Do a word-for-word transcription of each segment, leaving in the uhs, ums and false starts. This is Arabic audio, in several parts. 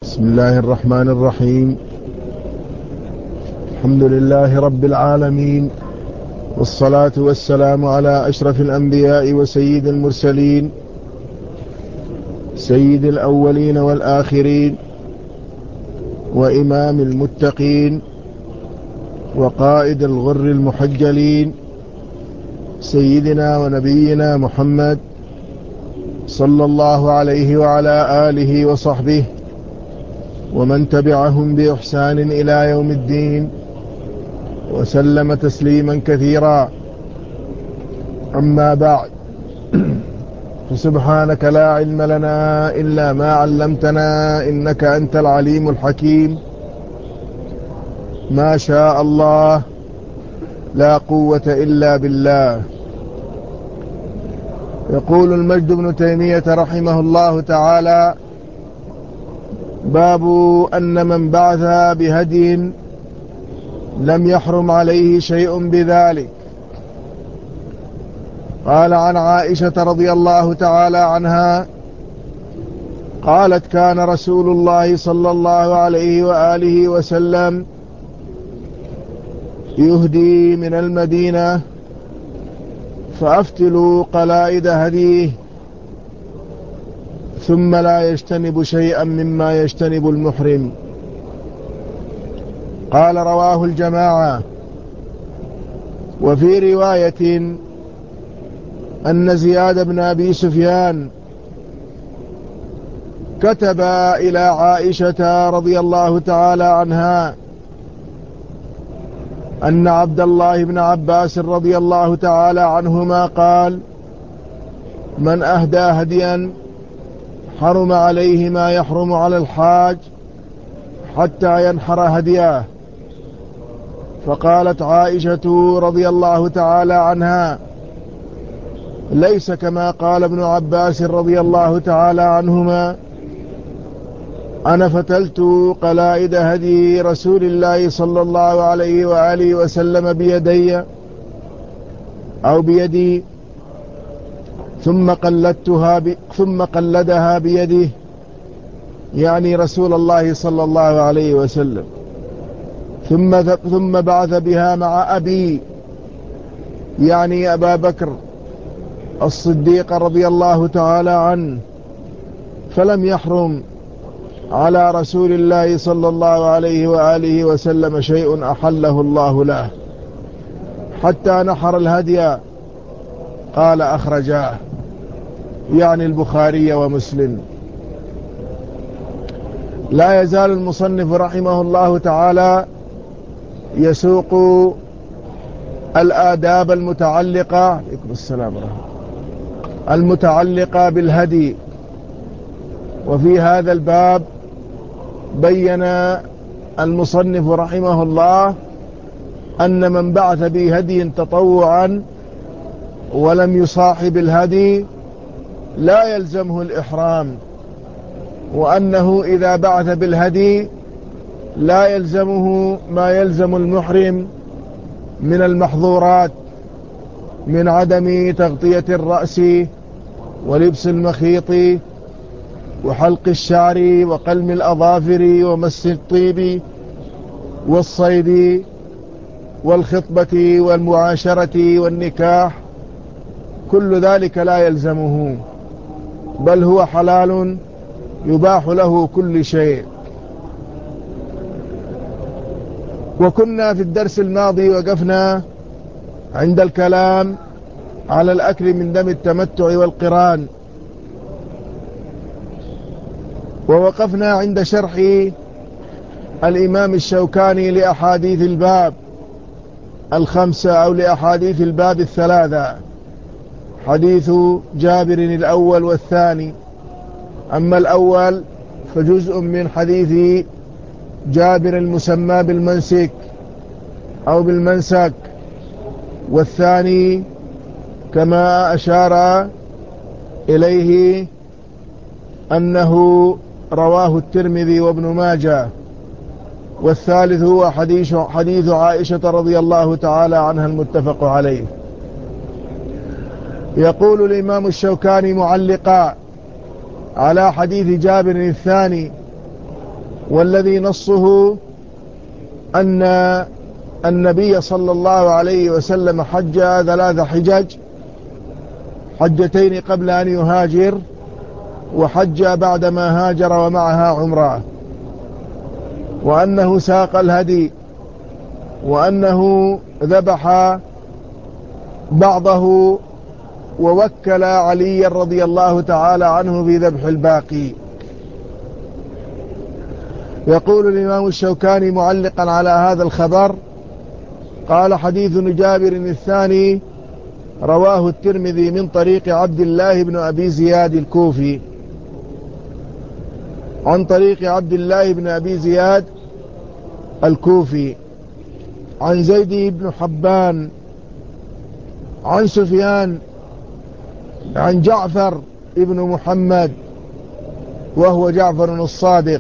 بسم الله الرحمن الرحيم. الحمد لله رب العالمين، والصلاة والسلام على أشرف الأنبياء وسيد المرسلين، سيد الأولين والآخرين، وإمام المتقين، وقائد الغر المحجلين، سيدنا ونبينا محمد صلى الله عليه وعلى آله وصحبه ومن تبعهم بإحسان إلى يوم الدين، وسلم تسليما كثيرا. أما بعد، فسبحانك لا علم لنا إلا ما علمتنا إنك أنت العليم الحكيم. ما شاء الله، لا قوة إلا بالله. يقول المجد بن تيمية رحمه الله تعالى: باب أن من بعث بهدي لم يحرم عليه شيء بذلك. قال عن عائشة رضي الله تعالى عنها قالت: كان رسول الله صلى الله عليه وآله وسلم يهدي من المدينة فأفتل قلائد هديه ثم لا يجتنب شيئا مما يجتنب المحرم. قال: رواه الجماعة. وفي رواية أن زياد بن أبي سفيان كتب إلى عائشة رضي الله تعالى عنها أن عبد الله بن عباس رضي الله تعالى عنهما قال: من أهدى هديا حرم عليه ما يحرم على الحاج حتى ينحر هديه. فقالت عائشة رضي الله تعالى عنها: ليس كما قال ابن عباس رضي الله تعالى عنهما، أنا فتلت قلائد هدي رسول الله صلى الله عليه وآله وسلم بيدي أو بيدي ثم قلدتها ب... ثم قلدها بيده، يعني رسول الله صلى الله عليه وسلم، ثم ذ... ثم بعث بها مع أبي، يعني أبا بكر الصديق رضي الله تعالى عنه، فلم يحرم على رسول الله صلى الله عليه وآله وسلم شيء أحله الله له حتى نحر الهدي. قال: أخرجاه، يعني البخاري ومسلم. لا يزال المصنف رحمه الله تعالى يسوق الآداب المتعلقة عليكم السلام ورحمة المتعلقة بالهدي. وفي هذا الباب بين المصنف رحمه الله أن من بعث بهدي تطوعا ولم يصاحب الهدي لا يلزمه الإحرام، وأنه إذا بعث بالهدي لا يلزمه ما يلزم المحرم من المحظورات، من عدم تغطية الرأس ولبس المخيط وحلق الشعر وقلم الأظافر ومس الطيب والصيد والخطبة والمعاشرة والنكاح. كل ذلك لا يلزمه، بل هو حلال يباح له كل شيء. وكنا في الدرس الماضي وقفنا عند الكلام على الأكل من دم التمتع والقران، ووقفنا عند شرح الإمام الشوكاني لأحاديث الباب الخمسة أو لأحاديث الباب الثلاثة، حديث جابر الأول والثاني. أما الأول فجزء من حديث جابر المسمى بالمنسك أو بالمنسك، والثاني كما أشار إليه أنه رواه الترمذي وابن ماجه، والثالث هو حديث, حديث عائشة رضي الله تعالى عنها المتفق عليه. يقول الإمام الشوكاني معلقا على حديث جابر الثاني: والذي نصه أن النبي صلى الله عليه وسلم حج ثلاث حجج، حجتين قبل أن يهاجر، وحج بعدما هاجر ومعها عمرة، وأنه ساق الهدي، وأنه ذبح بعضه ووكل علي رضي الله تعالى عنه في ذبح الباقي. يقول الإمام الشوكاني معلقا على هذا الخبر: قال حديث جابر الثاني رواه الترمذي من طريق عبد الله بن أبي زياد الكوفي، عن طريق عبد الله بن أبي زياد الكوفي عن زيد بن حبان عن سفيان عن جعفر ابن محمد وهو جعفر الصادق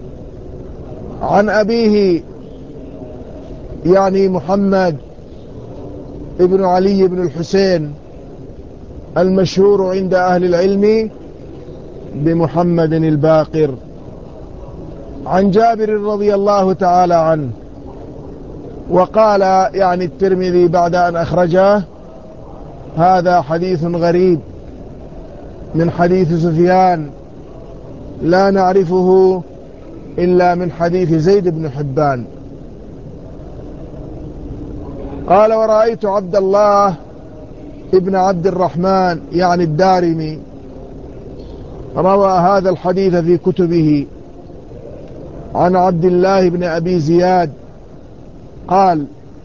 عن أبيه يعني محمد ابن علي بن الحسين المشهور عند أهل العلم بمحمد الباقر، عن جابر رضي الله تعالى عنه. وقال يعني الترمذي بعد أن أخرجه: هذا حديث غريب من حديث سفيان لا نعرفه إلا من حديث زيد بن حبان. قال: ورأيت عبد الله ابن عبد الرحمن يعني الدارمي روى هذا الحديث في كتبه عن عبد الله بن أبي زياد قال: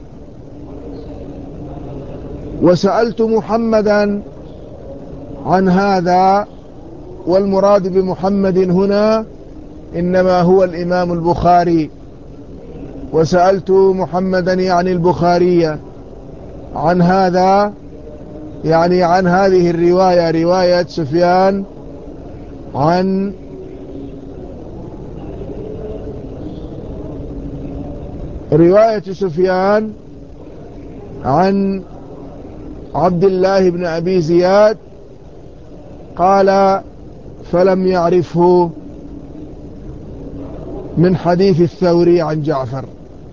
وسألت محمدا عن هذا، والمراد بمحمد هنا إنما هو الإمام البخاري. وسألت محمدا يعني البخاري عن هذا يعني عن هذه الرواية، رواية سفيان عن رواية سفيان عن عبد الله بن أبي زياد. قال: فلم يعرفه من حديث الثوري عن جعفر.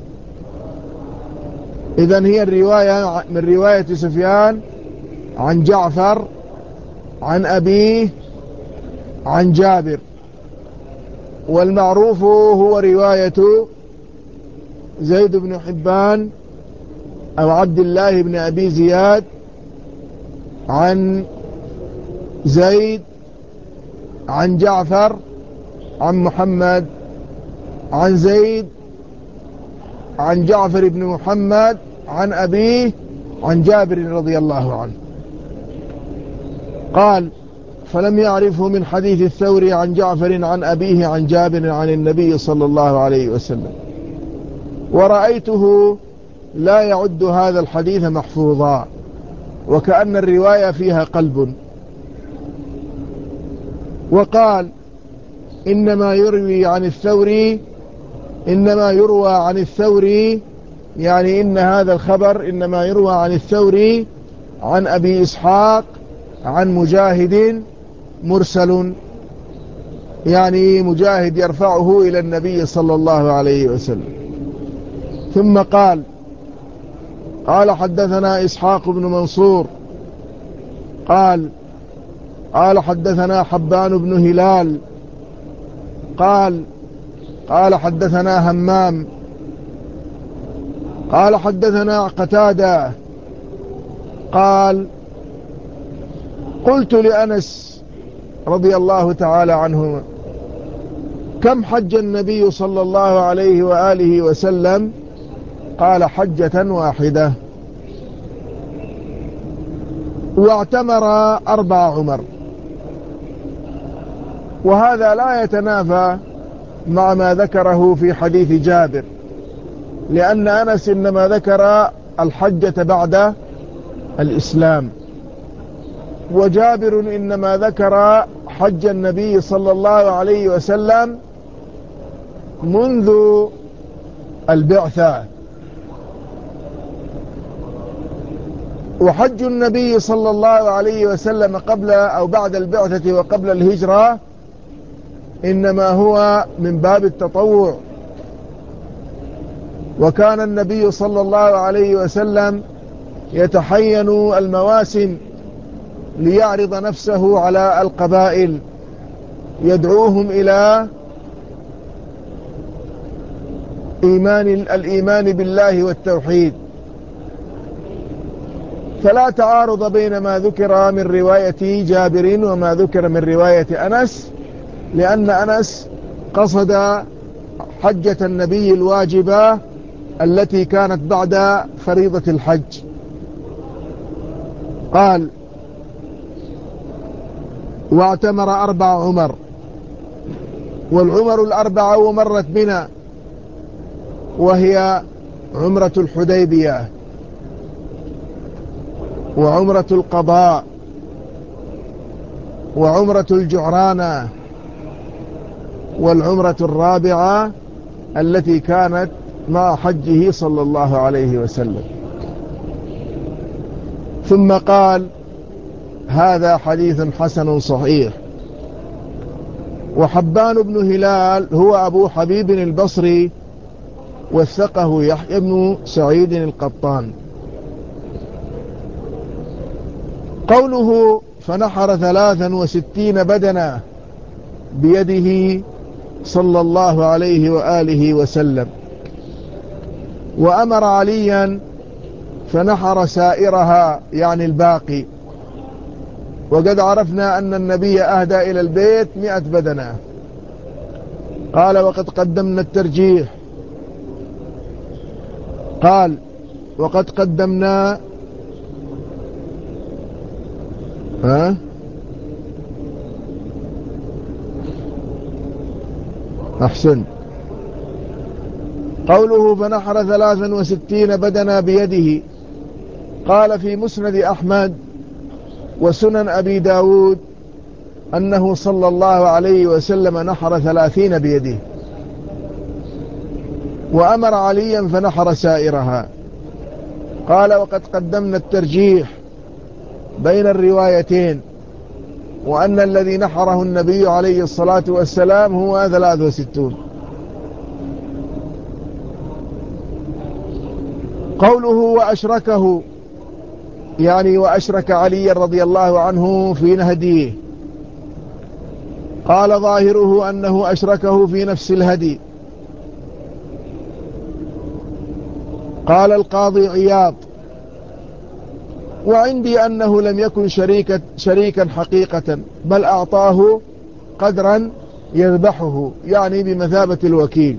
إذن هي الرواية من رواية سفيان عن جعفر عن أبيه عن جابر، والمعروف هو رواية زيد بن حبان أو عبد الله بن أبي زياد عن زيد عن جعفر عن محمد عن زيد عن جعفر بن محمد عن أبيه عن جابر رضي الله عنه. قال: فلم يعرفه من حديث الثوري عن جعفر عن أبيه عن جابر عن النبي صلى الله عليه وسلم، ورأيته لا يعد هذا الحديث محفوظا، وكأن الرواية فيها قلب. وقال: إنما يروي عن الثوري إنما يروى عن الثوري يعني إن هذا الخبر إنما يروى عن الثوري عن أبي إسحاق عن مجاهد مرسل، يعني مجاهد يرفعه إلى النبي صلى الله عليه وسلم. ثم قال: قال حدثنا إسحاق بن منصور قال قال حدثنا حبان بن هلال قال قال حدثنا همام قال حدثنا قتادة قال: قلت لأنس رضي الله تعالى عنه: كم حج النبي صلى الله عليه وآله وسلم؟ قال: حجة واحدة، واعتمر أربع عمر. وهذا لا يتنافى مع ما ذكره في حديث جابر، لأن أنس إنما ذكر الحجة بعد الإسلام، وجابر إنما ذكر حج النبي صلى الله عليه وسلم منذ البعثة. وحج النبي صلى الله عليه وسلم قبل أو بعد البعثة وقبل الهجرة إنما هو من باب التطوع. وكان النبي صلى الله عليه وسلم يتحين المواسم ليعرض نفسه على القبائل، يدعوهم إلى إيمان الإيمان بالله والتوحيد. فلا تعارض بين ما ذكر من رواية جابر وما ذكر من رواية أنس، لأن أنس قصد حجة النبي الواجبة التي كانت بعد فريضة الحج. قال: واعتمر أربع عمر، والعمر الأربعة ومرت بنا، وهي عمرة الحديبية وعمرة القضاء وعمرة الجعرانة والعمرة الرابعة التي كانت مع حجه صلى الله عليه وسلم. ثم قال: هذا حديث حسن صحيح. وحبان بن هلال هو أبو حبيب البصري، وثقه يحيى بن سعيد القطان. قوله: فنحر ثلاثا وستين بدنا بيده صلى الله عليه وآله وسلم، وأمر عليا فنحر سائرها، يعني الباقي. وقد عرفنا أن النبي أهدى إلى البيت مئة بدنة. قال: وقد قدمنا الترجيح. قال: وقد قدمنا ها أحسن. قوله: فنحر ثلاثا وستين بدنا بيده. قال في مسند أحمد وسنن أبي داود أنه صلى الله عليه وسلم نحر ثلاثين بيده، وأمر عليا فنحر سائرها. قال: وقد قدمنا الترجيح بين الروايتين، وأن الذي نحره النبي عليه الصلاة والسلام هو ثلاث وستون. قوله: وأشركه، يعني وأشرك علي رضي الله عنه في نهديه. قال: ظاهره أنه أشركه في نفس الهدي. قال القاضي عياض: وعندي أنه لم يكن شريكا, شريكا حقيقة، بل أعطاه قدرا يذبحه، يعني بمثابة الوكيل.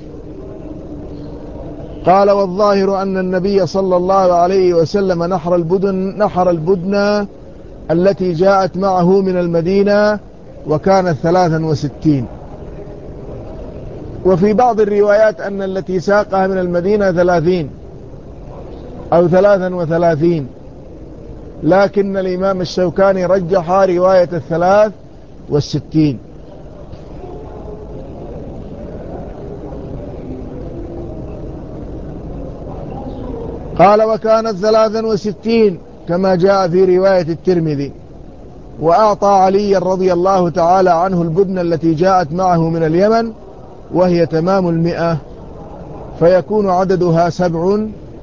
قال: والظاهر أن النبي صلى الله عليه وسلم نحر البدن, نحر البدن التي جاءت معه من المدينة، وكانت ثلاثا وستين. وفي بعض الروايات أن التي ساقها من المدينة ثلاثين أو ثلاثا وثلاثين، لكن الإمام الشوكاني رجح رواية الثلاث والستين. قال: وكانت ثلاثا وستين كما جاء في رواية الترمذي. وأعطى علي رضي الله تعالى عنه البدن التي جاءت معه من اليمن، وهي تمام المئة، فيكون عددها سبع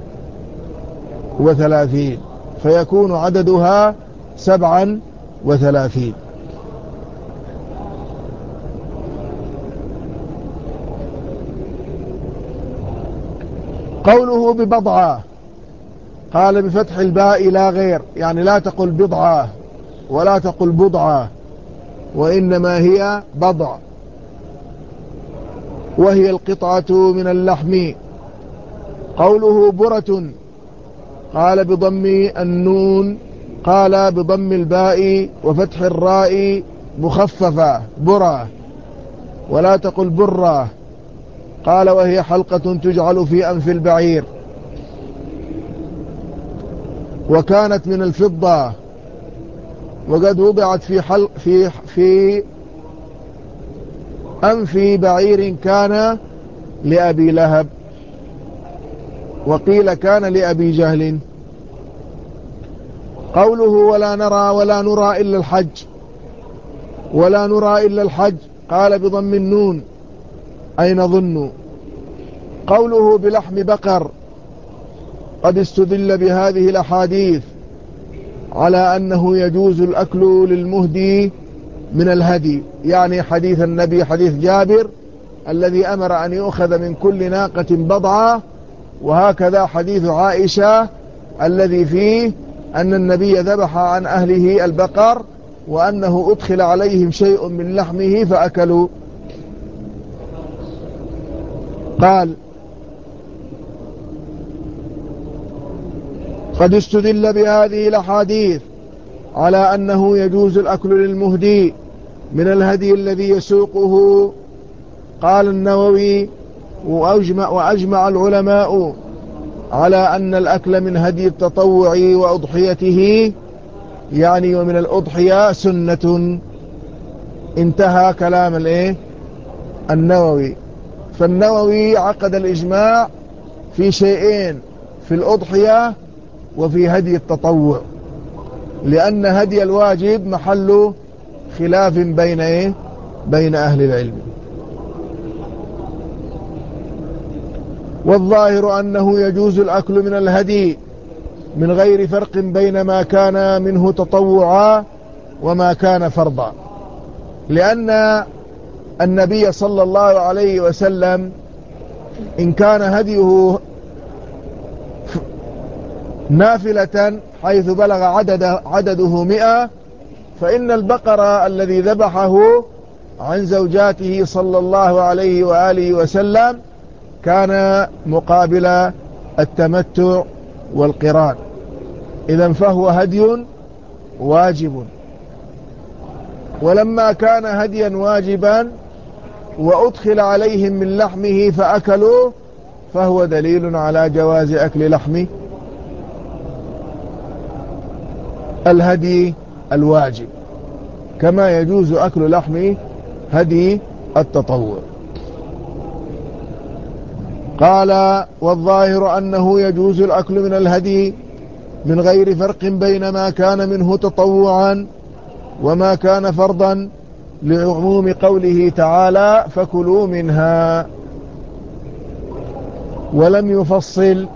وثلاثين فيكون عددها سبعا وثلاثين. قوله: ببضعة. قال: بفتح الباء لا غير، يعني لا تقل بضعة ولا تقل بضعة، وإنما هي بضع، وهي القطعة من اللحم. قوله: برة. قال: بضم النون. قال: بضم الباء وفتح الراء مخففة، برة، ولا تقل برة. قال: وهي حلقة تجعل في أنف البعير، وكانت من الفضة، وقد وضعت في حلق في في أنف بعير كان لأبي لهب، وقيل كان لأبي جهل. قوله: ولا نرى ولا نرى إلا الحج. ولا نرى إلا الحج، قال بضم النون أي نظن. قوله بلحم بقر قد استدل بهذه الأحاديث على أنه يجوز الأكل للمهدي من الهدي، يعني حديث النبي حديث جابر الذي أمر أن يؤخذ من كل ناقة بضعة، وهكذا حديث عائشة الذي فيه أن النبي ذبح عن أهله البقر وأنه أدخل عليهم شيء من لحمه فأكلوا. قال قد استدل بهذه الأحاديث على أنه يجوز الأكل للمهدي من الهدي الذي يسوقه. قال النووي وأجمع, وأجمع العلماء على أن الأكل من هدي التطوع وأضحيته يعني ومن الأضحية سنة. انتهى كلام الايه النووي. فالنووي عقد الإجماع في شيئين، في الأضحية وفي هدي التطوع، لأن هدي الواجب محل خلاف بين ايه بين أهل العلم. والظاهر أنه يجوز الأكل من الهدي من غير فرق بين ما كان منه تطوعا وما كان فرضا، لأن النبي صلى الله عليه وسلم إن كان هديه نافلة حيث بلغ عدد عدده مئة، فإن البقر الذي ذبحه عن زوجاته صلى الله عليه وآله وسلم كان مقابل التمتع والقران، إذن فهو هدي واجب. ولما كان هديا واجبا وأدخل عليهم من لحمه فأكلوا فهو دليل على جواز أكل لحم الهدي الواجب كما يجوز أكل لحم هدي التطوع. قال والظاهر أنه يجوز الأكل من الهدي من غير فرق بين ما كان منه تطوعا وما كان فرضا، لعموم قوله تعالى فكلوا منها، ولم يفصل.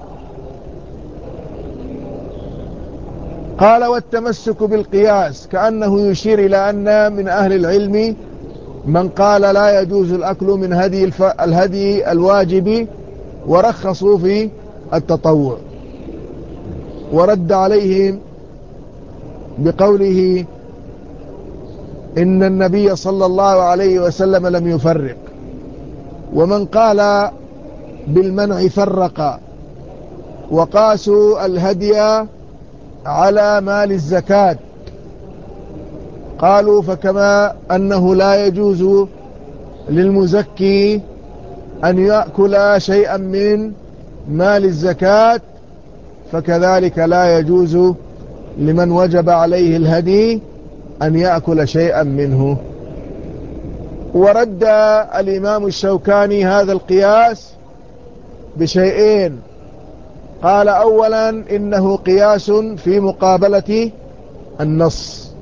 قال والتمسك بالقياس كأنه يشير إلى أن من أهل العلم من قال لا يجوز الأكل من هدي الهدي الواجب ورخصوا في التطوع، ورد عليهم بقوله إن النبي صلى الله عليه وسلم لم يفرق. ومن قال بالمنع فرق وقاسوا الهدي على مال الزكاة، قالوا فكما أنه لا يجوز للمزكي أن يأكل شيئا من مال الزكاة فكذلك لا يجوز لمن وجب عليه الهدي أن يأكل شيئا منه. ورد الإمام الشوكاني هذا القياس بشيئين. قال أولا إنه قياس في مقابلة النص،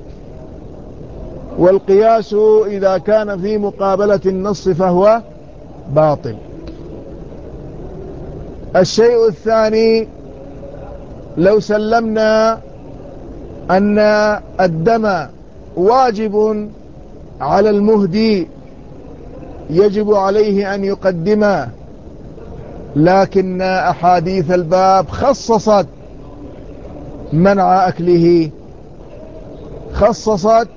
والقياس إذا كان في مقابلة النص فهو باطل. الشيء الثاني لو سلمنا أن الدم واجب على المهدي يجب عليه أن يقدمه، لكن أحاديث الباب خصصت منع أكله، خصصت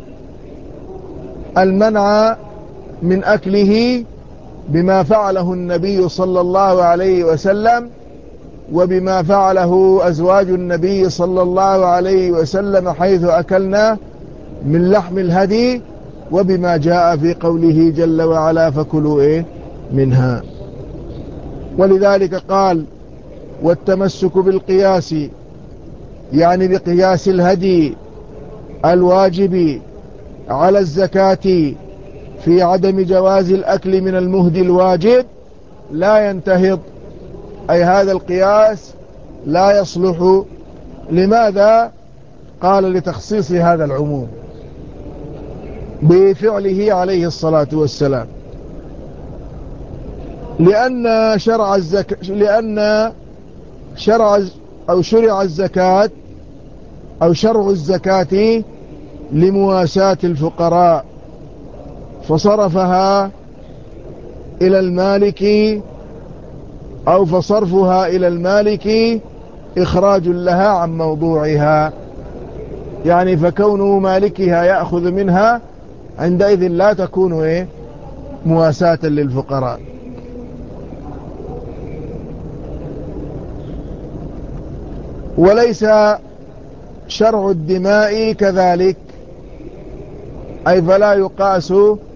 المنع من أكله بما فعله النبي صلى الله عليه وسلم وبما فعله أزواج النبي صلى الله عليه وسلم حيث أكلنا من لحم الهدي، وبما جاء في قوله جل وعلا فكلوا إيه منها. ولذلك قال والتمسك بالقياس يعني بقياس الهدي الواجب على الزكاة في عدم جواز الأكل من المهدي الواجب لا ينتهض، أي هذا القياس لا يصلح. لماذا؟ قال لتخصيص هذا العموم. بفعله عليه الصلاة والسلام، لأن شرع الزكاة لأن شرع أو شرع الزكاة أو شرع الزكاة لمواساة الفقراء، فصرفها إلى المالك أو فصرفها إلى المالك إخراج لها عن موضوعها، يعني فكون مالكها يأخذ منها عندئذ لا تكون إيه مواساة للفقراء. وليس شرع الدماء كذلك، أي فلا يقاس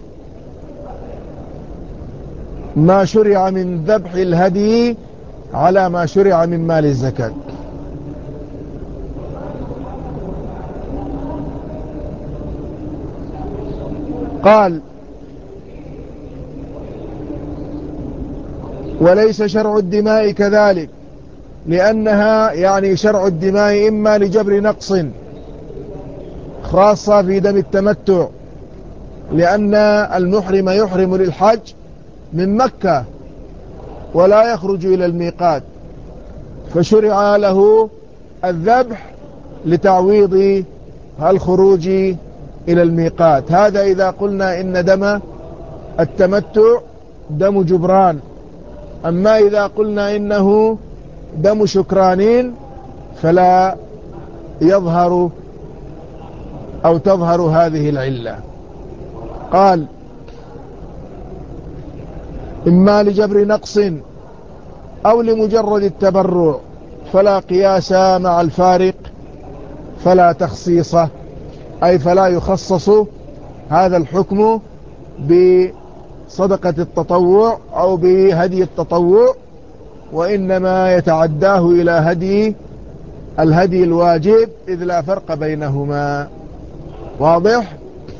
ما شرع من ذبح الهدي على ما شرع من مال الزكاة. قال: وليس شرع الدماء كذلك، لأنها يعني شرع الدماء إما لجبر نقص، خاصة في دم التمتع، لأن المحرم يحرم للحج من مكة ولا يخرج إلى الميقات، فشرع له الذبح لتعويض الخروج إلى الميقات. هذا إذا قلنا إن دم التمتع دم جبران. أما إذا قلنا إنه دم شكرانين فلا يظهر أو تظهر هذه العلة. قال: إما لجبر نقص أو لمجرد التبرع، فلا قياس مع الفارق فلا تخصيص، أي فلا يخصص هذا الحكم بصدقة التطوع أو بهدي التطوع، وإنما يتعداه إلى هدي الهدي الواجب، إذ لا فرق بينهما. واضح؟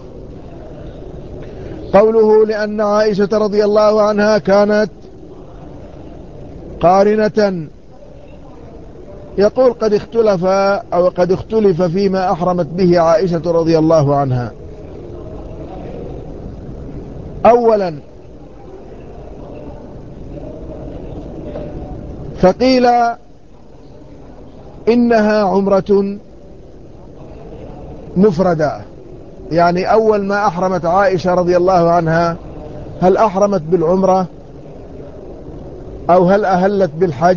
قوله: لأن عائشة رضي الله عنها كانت قارنة، يقول: قد اختلف أو قد اختلف فيما أحرمت به عائشة رضي الله عنها. أولا، فقيل إنها عمرة مفردة، يعني أول ما أحرمت عائشة رضي الله عنها هل أحرمت بالعمرة أو هل أهلت بالحج؟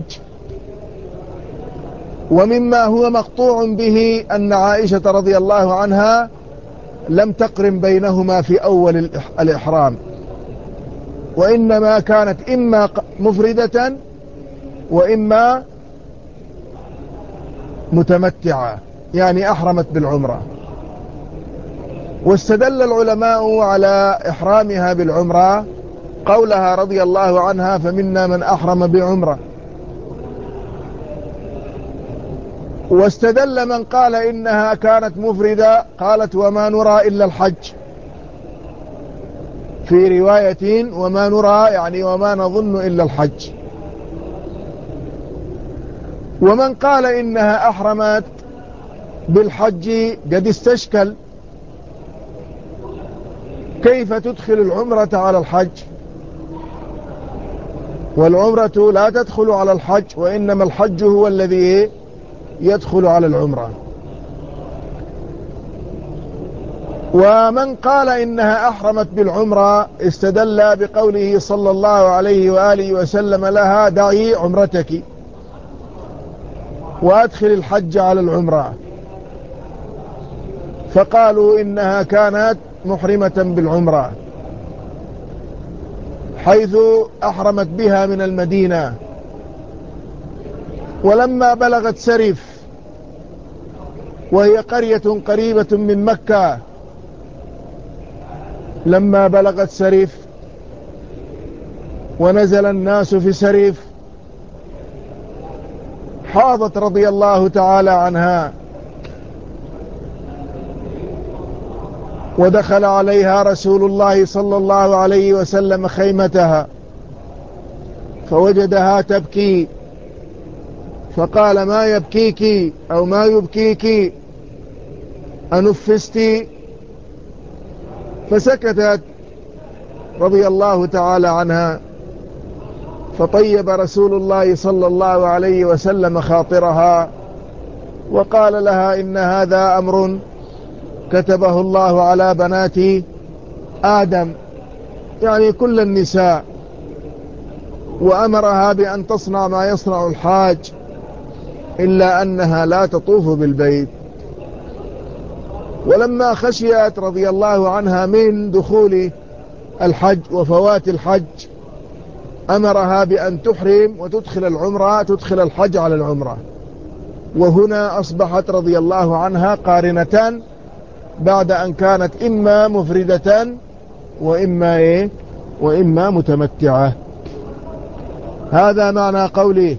ومما هو مقطوع به أن عائشة رضي الله عنها لم تقرن بينهما في أول الإحرام، وإنما كانت إما مفردة وإما متمتعة، يعني أحرمت بالعمرة. واستدل العلماء على إحرامها بالعمرة قولها رضي الله عنها: فمنا من أحرم بعمرة. واستدل من قال إنها كانت مفردة، قالت: وما نرى إلا الحج، في رواية وما نرى يعني وما نظن إلا الحج. ومن قال إنها أحرمت بالحج قد استشكل، كيف تدخل العمرة على الحج؟ والعمرة لا تدخل على الحج، وإنما الحج هو الذي يدخل على العمرة. ومن قال إنها أحرمت بالعمرة استدل بقوله صلى الله عليه وآله وسلم لها: دعي عمرتك وأدخل الحج على العمرة، فقالوا إنها كانت محرمة بالعمرة حيث أحرمت بها من المدينة. ولما بلغت سرف، وهي قرية قريبة من مكة، لما بلغت سرف ونزل الناس في سرف حاضت رضي الله تعالى عنها، ودخل عليها رسول الله صلى الله عليه وسلم خيمتها فوجدها تبكي، فقال: ما يبكيك أو ما يبكيك؟ أنفستي؟ فسكتت رضي الله تعالى عنها. فطيب رسول الله صلى الله عليه وسلم خاطرها وقال لها إن هذا أمر كتبه الله على بنات آدم، يعني كل النساء، وأمرها بأن تصنع ما يصنع الحاج إلا أنها لا تطوف بالبيت. ولما خشيت رضي الله عنها من دخول الحج وفوات الحج أمرها بأن تحرم وتدخل العمرة، تدخل الحج على العمرة. وهنا أصبحت رضي الله عنها قارنة بعد أن كانت إما مفردة وإما إيه وإما متمتعة. هذا معنى قوله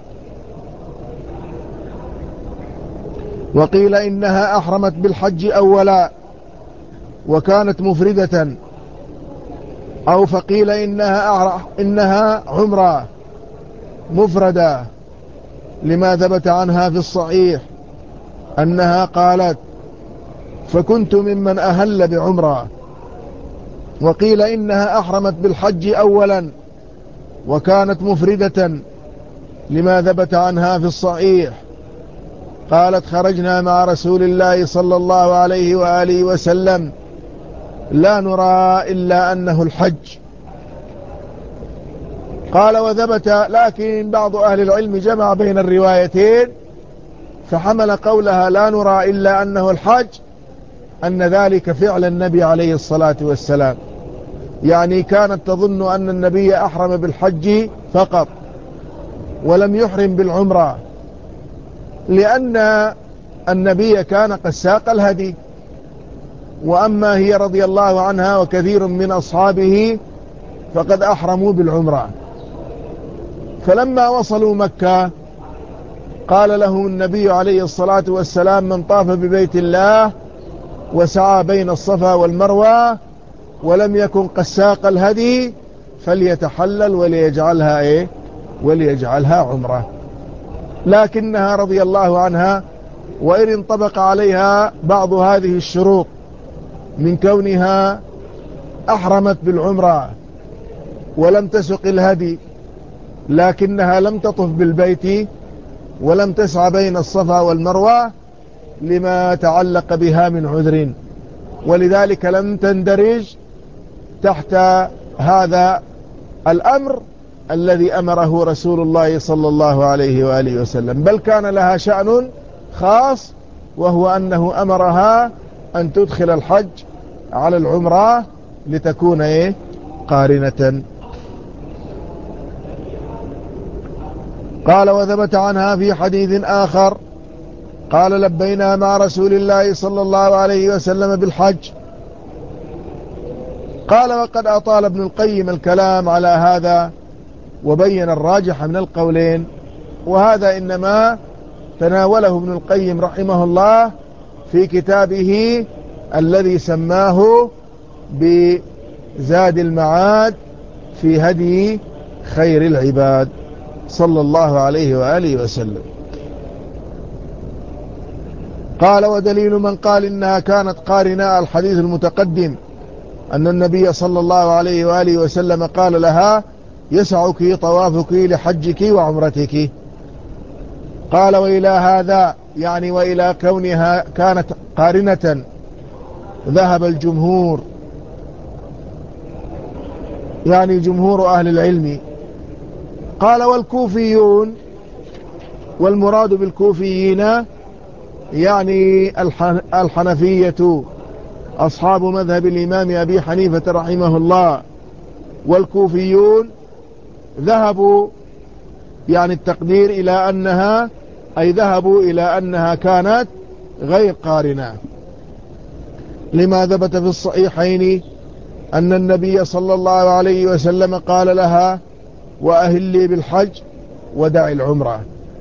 وقيل إنها أحرمت بالحج أولا وكانت مفردة، أو فقيل إنها, إنها عمرة مفردة لما ثبت عنها في الصحيح أنها قالت فكنت ممن أهل بعمرة. وقيل إنها أحرمت بالحج أولا وكانت مفردة لما ثبت عنها في الصحيح قالت خرجنا مع رسول الله صلى الله عليه وآله وسلم لا نرى إلا أنه الحج. قال وثبت، لكن بعض أهل العلم جمع بين الروايتين فحمل قولها لا نرى إلا أنه الحج أن ذلك فعل النبي عليه الصلاة والسلام، يعني كانت تظن أن النبي أحرم بالحج فقط ولم يحرم بالعمرة، لأن النبي كان قد ساق الهدي. وأما هي رضي الله عنها وكثير من أصحابه فقد أحرموا بالعمرة. فلما وصلوا مكة قال لهم النبي عليه الصلاة والسلام من طاف ببيت الله وسعى بين الصفا والمروة ولم يكن قد ساق الهدي فليتحلل وليجعلها إيه وليجعلها عمرة. لكنها رضي الله عنها وإن انطبق عليها بعض هذه الشروط من كونها أحرمت بالعمرة ولم تسق الهدي، لكنها لم تطف بالبيت ولم تسعى بين الصفا والمروة لما تعلق بها من عذر، ولذلك لم تندرج تحت هذا الأمر الذي أمره رسول الله صلى الله عليه وآله وسلم، بل كان لها شأن خاص وهو أنه أمرها أن تدخل الحج على العمرة لتكون إيه قارنة. قال وثبت عنها في حديث آخر قال لبينا مع رسول الله صلى الله عليه وسلم بالحج. قال وقد أطال ابن القيم الكلام على هذا وبين الراجح من القولين، وهذا إنما تناوله ابن القيم رحمه الله في كتابه الذي سماه بزاد المعاد في هدي خير العباد صلى الله عليه وآله وسلم. قال ودليل من قال إنها كانت قارنة الحديث المتقدم أن النبي صلى الله عليه وآله وسلم قال لها يسعك طوافك لحجك وعمرتك. قال وإلى هذا يعني وإلى كونها كانت قارنة ذهب الجمهور، يعني جمهور أهل العلم. قال والكوفيون، والمراد بالكوفيين يعني الحنفية أصحاب مذهب الإمام أبي حنيفة رحمه الله، والكوفيون ذهبوا يعني التقدير إلى أنها أي ذهبوا إلى أنها كانت غير قارنة، لما ثبت في الصحيحين أن النبي صلى الله عليه وسلم قال لها وأهلي بالحج ودع العمرة.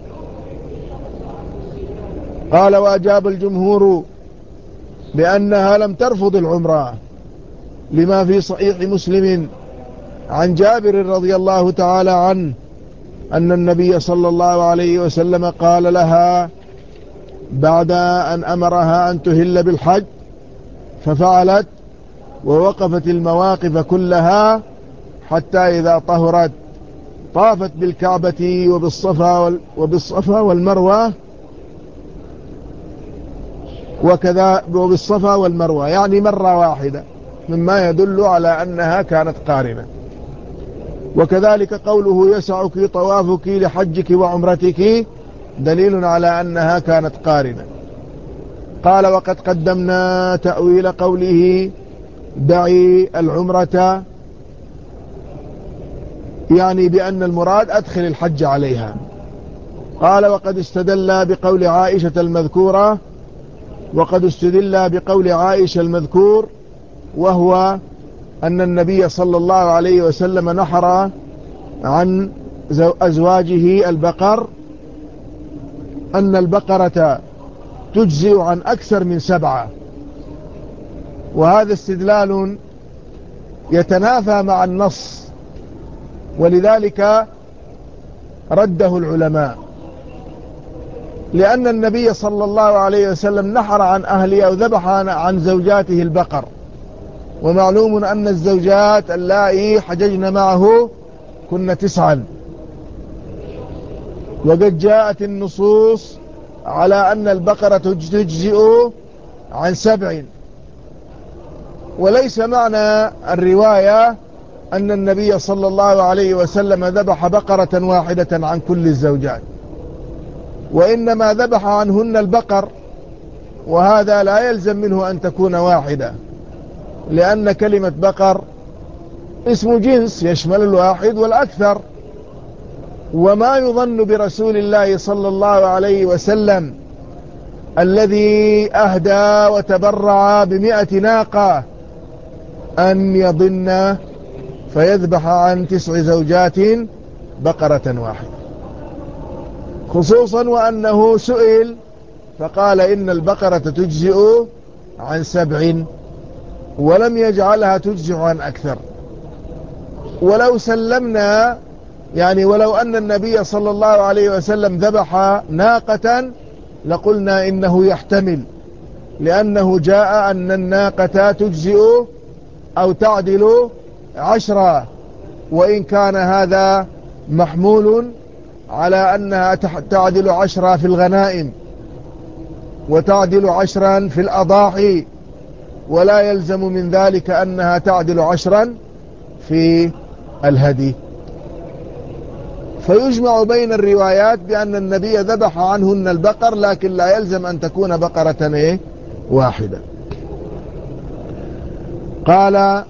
قال وأجاب الجمهور بأنها لم ترفض العمرة لما في صحيح مسلم عن جابر رضي الله تعالى عنه أن النبي صلى الله عليه وسلم قال لها بعد أن أمرها أن تهل بالحج ففعلت ووقفت المواقف كلها حتى إذا طهرت طافت بالكعبة وبالصفا وبالصفا والمروة، وكذا وبالصفا والمروة، يعني مرة واحدة، مما يدل على أنها كانت قارنة. وكذلك قوله يسعك طوافك لحجك وعمرتك دليل على أنها كانت قارنة. قال وقد قدمنا تأويل قوله دعي العمرة، يعني بأن المراد أدخل الحج عليها. قال وقد استدل بقول عائشة المذكورة، وقد استدل بقول عائشة المذكور، وهو أن النبي صلى الله عليه وسلم نحر عن أزواجه البقر، أن البقرة تجزئ عن أكثر من سبعة، وهذا استدلال يتنافى مع النص، ولذلك رده العلماء، لأن النبي صلى الله عليه وسلم نحر عن أهله أو ذبح عن زوجاته البقر، ومعلوم أن الزوجات اللائي حججن معه كن تسعا، وقد جاءت النصوص على أن البقرة تجزئ عن سبع، وليس معنى الرواية أن النبي صلى الله عليه وسلم ذبح بقرة واحدة عن كل الزوجات، وإنما ذبح عنهن البقر، وهذا لا يلزم منه أن تكون واحدة، لأن كلمة بقر اسم جنس يشمل الواحد والأكثر. وما يظن برسول الله صلى الله عليه وسلم الذي أهدى وتبرع بمئة ناقة أن يظن فيذبح عن تسع زوجات بقرة واحدة، خصوصا وأنه سئل فقال إن البقرة تجزئ عن سبع، ولم يجعلها تجزئ عن أكثر. ولو سلمنا، يعني ولو أن النبي صلى الله عليه وسلم ذبح ناقة لقلنا إنه يحتمل، لأنه جاء أن الناقة تجزئ أو تعدل عشرة، وإن كان هذا محمول على أنها تعدل عشرة في الغنائم وتعدل عشرا في الأضاحي، ولا يلزم من ذلك أنها تعدل عشرا في الهدي. فيجمع بين الروايات بأن النبي ذبح عنهن البقر، لكن لا يلزم أن تكون بقرة إيه؟ واحدة. قال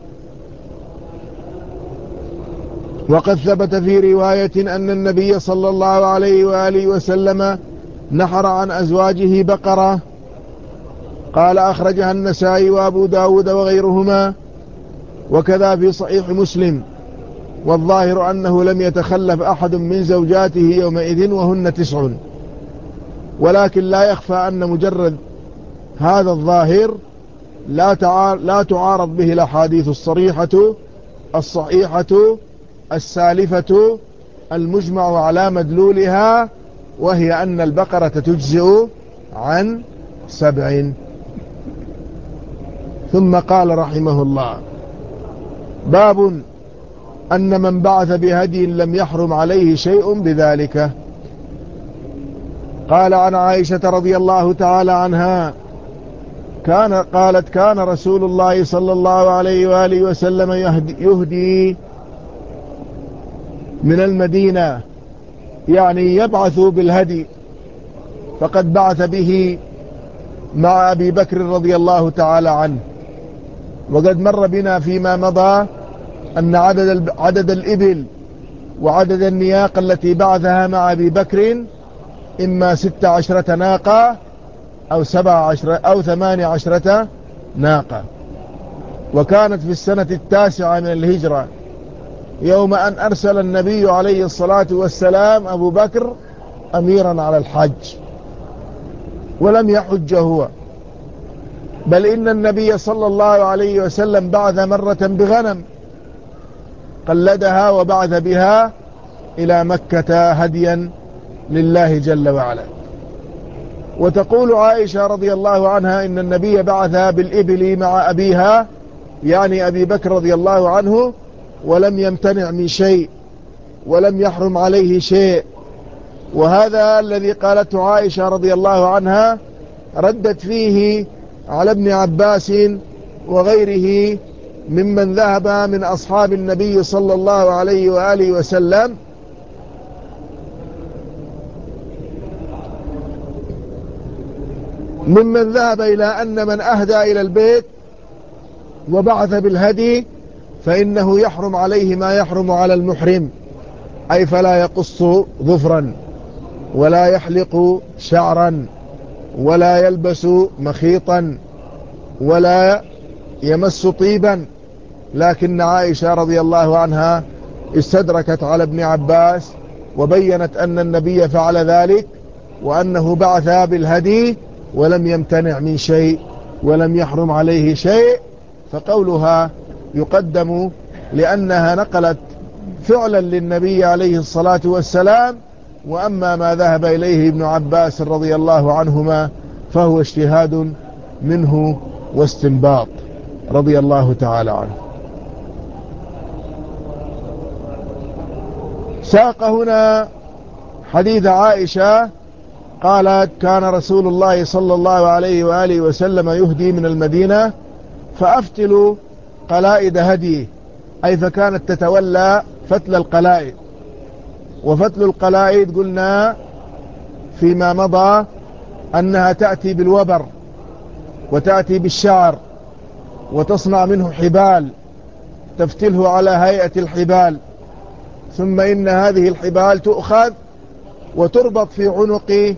وقد ثبت في رواية أن النبي صلى الله عليه وآله وسلم نحر عن أزواجه بقرة. قال أخرجها النسائي وأبو داود وغيرهما، وكذا في صحيح مسلم، والظاهر أنه لم يتخلف أحد من زوجاته يومئذ وهن تسع، ولكن لا يخفى أن مجرد هذا الظاهر لا لا تعارض به الأحاديث الصريحة الصحيحة السالفة المجمع على مدلولها، وهي أن البقرة تجزئ عن سبع. ثم قال رحمه الله باب أن من بعث بهدي لم يحرم عليه شيء بذلك. قال عن عائشة رضي الله تعالى عنها كان قالت كان رسول الله صلى الله عليه وآله وسلم يهدي, يهدي من المدينة، يعني يبعث بالهدي، فقد بعث به مع أبي بكر رضي الله تعالى عنه. وقد مر بنا فيما مضى أن عدد, عدد الإبل وعدد النياق التي بعثها مع أبي بكر إما ست عشرة ناقة أو سبع عشرة أو ثمان عشرة ناقة. وكانت في السنة التاسعة من الهجرة يوم أن أرسل النبي عليه الصلاة والسلام أبو بكر أميرا على الحج، ولم يحج هو، بل إن النبي صلى الله عليه وسلم بعث مرة بغنم قلدها وبعث بها إلى مكة هديا لله جل وعلا. وتقول عائشة رضي الله عنها إن النبي بعث بالإبل مع أبيها يعني أبي بكر رضي الله عنه، ولم يمتنع من شيء ولم يحرم عليه شيء. وهذا الذي قالته عائشة رضي الله عنها ردت فيه على ابن عباس وغيره ممن ذهب من أصحاب النبي صلى الله عليه وآله وسلم ممن ذهب إلى أن من أهدى إلى البيت وبعث بالهدي فإنه يحرم عليه ما يحرم على المحرم، أي فلا يقص ظفرا ولا يحلق شعرا ولا يلبس مخيطا ولا يمس طيبا. لكن عائشة رضي الله عنها استدركت على ابن عباس وبينت أن النبي فعل ذلك، وأنه بعث بالهدي ولم يمتنع من شيء ولم يحرم عليه شيء، فقولها يقدم لأنها نقلت فعلا للنبي عليه الصلاة والسلام. وأما ما ذهب إليه ابن عباس رضي الله عنهما فهو اجتهاد منه واستنباط رضي الله تعالى عنه. ساق هنا حديث عائشة قالت: كان رسول الله صلى الله عليه وآله وسلم يهدي من المدينة فأفتل قلائد هديه، أي فكانت تتولى فتل القلائد. وفتل القلائد قلنا فيما مضى أنها تأتي بالوبر وتأتي بالشعر وتصنع منه حبال تفتله على هيئة الحبال، ثم إن هذه الحبال تؤخذ وتربط في عنق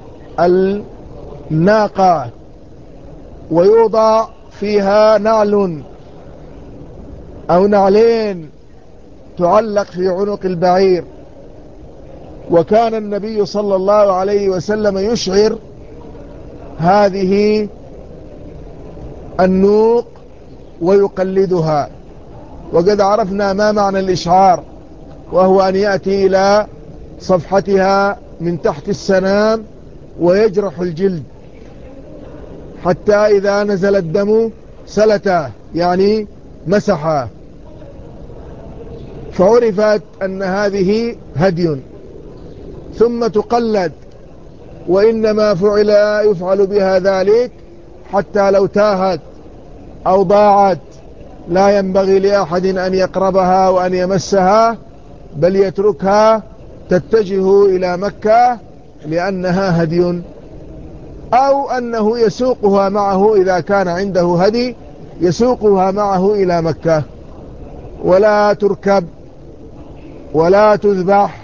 الناقة ويوضع فيها نعل أو نعلين تعلق في عنق البعير. وكان النبي صلى الله عليه وسلم يشعر هذه النوق ويقلدها. وقد عرفنا ما معنى الإشعار، وهو أن يأتي إلى صفحتها من تحت السنام ويجرح الجلد حتى إذا نزل الدم سلته، يعني مسحه، فعرفت أن هذه هدي، ثم تقلد. وإنما فعل يفعل بها ذلك حتى لو تاهت أو ضاعت لا ينبغي لأحد أن يقربها وأن يمسها، بل يتركها تتجه إلى مكة لأنها هدي، أو أنه يسوقها معه إذا كان عنده هدي يسوقها معه إلى مكة، ولا تركب ولا تذبح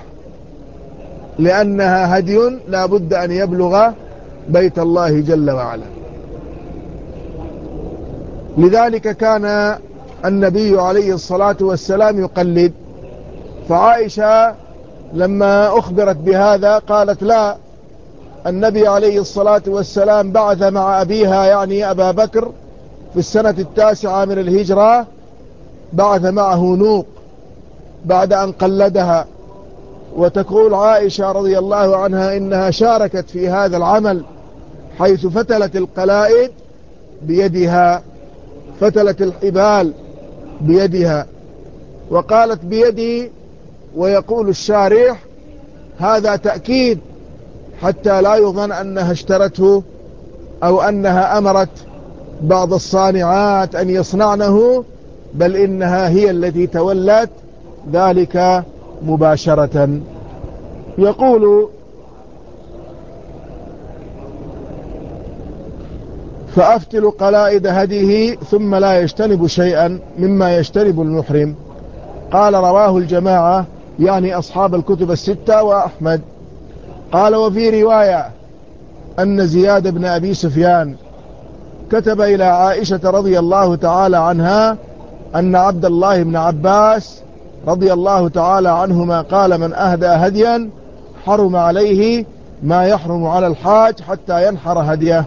لأنها هدي لا بد أن يبلغ بيت الله جل وعلا. لذلك كان النبي عليه الصلاة والسلام يقلد. فعائشة لما أخبرت بهذا قالت: لا، النبي عليه الصلاة والسلام بعث مع أبيها، يعني أبا بكر، في السنة التاسعة من الهجرة، بعث معه نوق بعد أن قلدها. وتقول عائشة رضي الله عنها إنها شاركت في هذا العمل، حيث فتلت القلائد بيدها، فتلت الحبال بيدها. وقالت بيدي، ويقول الشارح هذا تأكيد حتى لا يظن أنها اشترته أو أنها أمرت بعض الصانعات أن يصنعنه، بل إنها هي التي تولت ذلك مباشرة. يقول: فأفتل قلائد هديه ثم لا يجتنب شيئا مما يجتنب المحرم. قال: رواه الجماعة، يعني أصحاب الكتب الستة وأحمد. قال: وفي رواية أن زياد بن أبي سفيان كتب إلى عائشة رضي الله تعالى عنها أن عبد الله بن عباس رضي الله تعالى عنهما قال: من أهدى هديا حرم عليه ما يحرم على الحاج حتى ينحر هديه،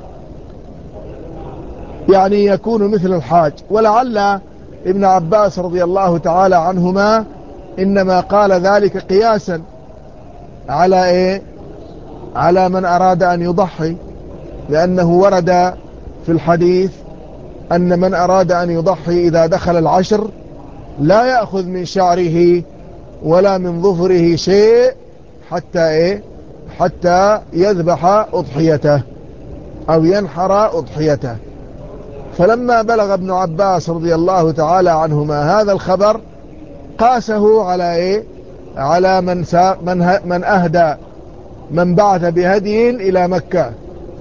يعني يكون مثل الحاج. ولعل ابن عباس رضي الله تعالى عنهما إنما قال ذلك قياسا على إيه؟ على من أراد أن يضحي، لأنه ورد في الحديث أن من أراد أن يضحي إذا دخل العشر لا يأخذ من شعره ولا من ظفره شيء حتى إيه حتى يذبح أضحيته أو ينحر أضحيته. فلما بلغ ابن عباس رضي الله تعالى عنهما هذا الخبر قاسه على إيه على من, من, من أهدى من بعث بهدي إلى مكة.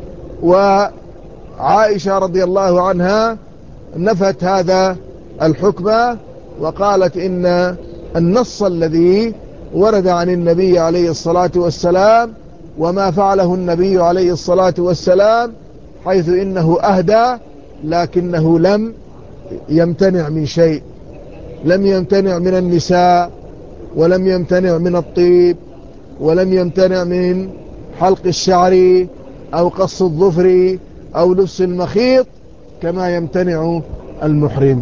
وعائشة رضي الله عنها نفت هذا الحكم وقالت إن النص الذي ورد عن النبي عليه الصلاة والسلام وما فعله النبي عليه الصلاة والسلام حيث إنه أهدى لكنه لم يمتنع من شيء، لم يمتنع من النساء ولم يمتنع من الطيب ولم يمتنع من حلق الشعر أو قص الظفر أو لبس المخيط كما يمتنع المحرم.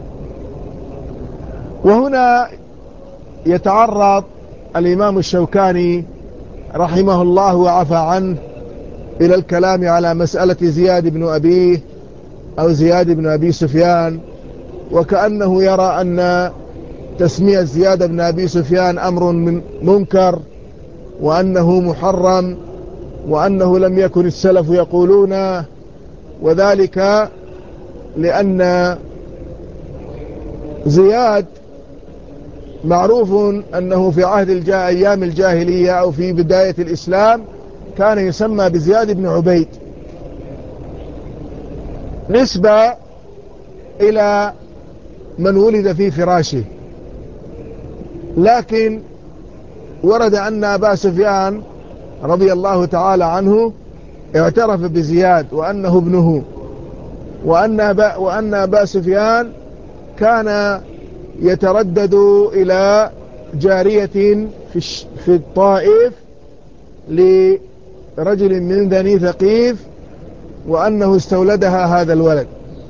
وهنا يتعرض الإمام الشوكاني رحمه الله وعفى عنه إلى الكلام على مسألة زياد بن أبيه أو زياد بن أبي سفيان، وكأنه يرى أن تسمية زياد بن أبي سفيان أمر من منكر وأنه محرم وأنه لم يكن السلف يقولون، وذلك لأن زياد معروف أنه في عهد الجا أيام الجاهلية أو في بداية الإسلام كان يسمى بزياد بن عبيد نسبة إلى من ولد في فراشه، لكن ورد أن أبا سفيان رضي الله تعالى عنه اعترف بزياد وأنه ابنه، وأن أبا, وأن أبا سفيان كان يتردد إلى جارية في, في الطائف لرجل من بني ثقيف وأنه استولدها هذا الولد.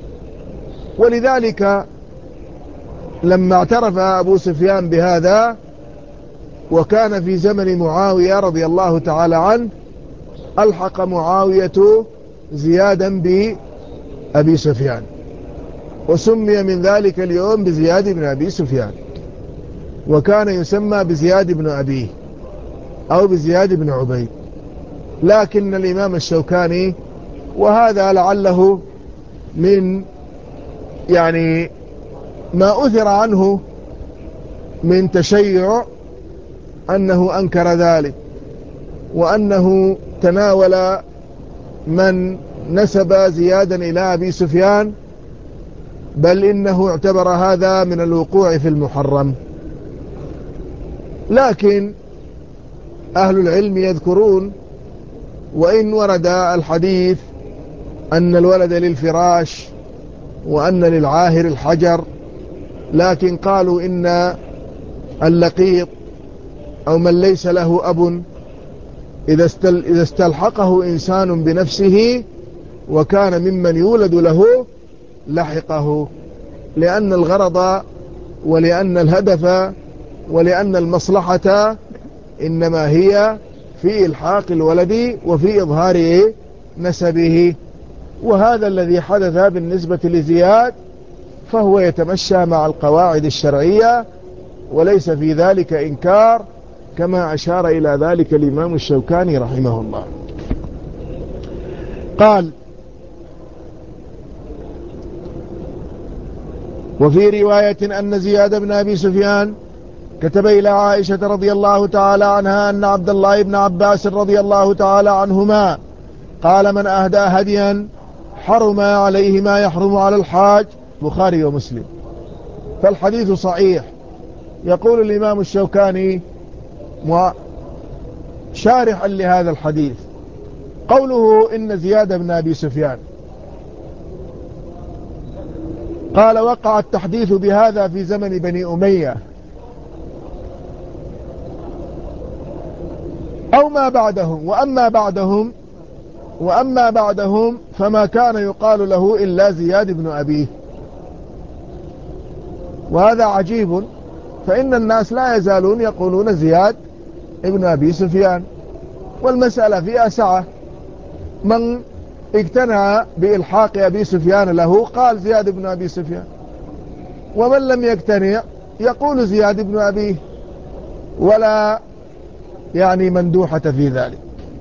ولذلك لما اعترف أبو سفيان بهذا وكان في زمن معاوية رضي الله تعالى عنه ألحق معاوية زيادا بأبي سفيان وسمي من ذلك اليوم بزياد بن أبي سفيان، وكان يسمى بزياد بن أبيه أو بزياد بن عبيد. لكن الإمام الشوكاني وهذا لعله من يعني ما أثر عنه من تشيع أنه أنكر ذلك وأنه تناول من نسب زيادا إلى أبي سفيان، بل إنه اعتبر هذا من الوقوع في المحرم. لكن أهل العلم يذكرون وإن ورد الحديث أن الولد للفراش وأن للعاهر الحجر، لكن قالوا إن اللقيط أو من ليس له أب إذا استلحقه إنسان بنفسه وكان ممن يولد له لحقه، لأن الغرض ولأن الهدف ولأن المصلحة إنما هي في إلحاق الولد وفي إظهار نسبه. وهذا الذي حدث بالنسبة لزياد فهو يتمشى مع القواعد الشرعية وليس في ذلك إنكار، كما أشار إلى ذلك الإمام الشوكاني رحمه الله. قال: وفي رواية أن زياد بن أبي سفيان كتب إلى عائشة رضي الله تعالى عنها أن عبد الله بن عباس رضي الله تعالى عنهما قال: من أهدى هديا حرم عليه ما يحرم على الحاج، بخاري ومسلم. فالحديث صحيح. يقول الإمام الشوكاني شارحا لهذا الحديث: قوله إن زياد بن أبي سفيان قال وقع التحديث بهذا في زمن بني أمية أو ما بعدهم، وأما بعدهم وأما بعدهم فما كان يقال له إلا زياد بن أبيه. وهذا عجيب، فإن الناس لا يزالون يقولون زياد ابن أبي سفيان، والمسألة فيها سعة. من اقتنع بإلحاق أبي سفيان له قال زياد بن أبي سفيان، ومن لم يقتنع يقول زياد بن أبيه، ولا يعني مندوحة في ذلك.